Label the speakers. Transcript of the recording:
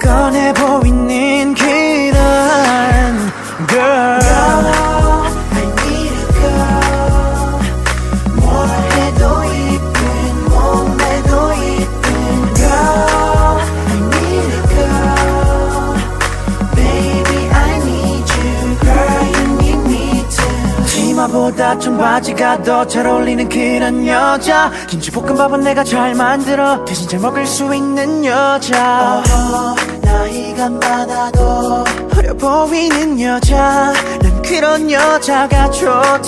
Speaker 1: 꺼내 보이는 그런 girl.
Speaker 2: I need a girl. 뭘 해도 이쁜 몸매도 이쁜 girl. I need a girl. Baby I need you girl you need me too.
Speaker 1: 치마보다 청바지가 더 잘 어울리는 그런 여자. 김치볶음밥은 내가 잘 만들어 대신 잘 먹을 수 있는 여자.
Speaker 2: 나이가 많아도
Speaker 1: 어려 보이는 여자. 난 그런 여자가 좋다.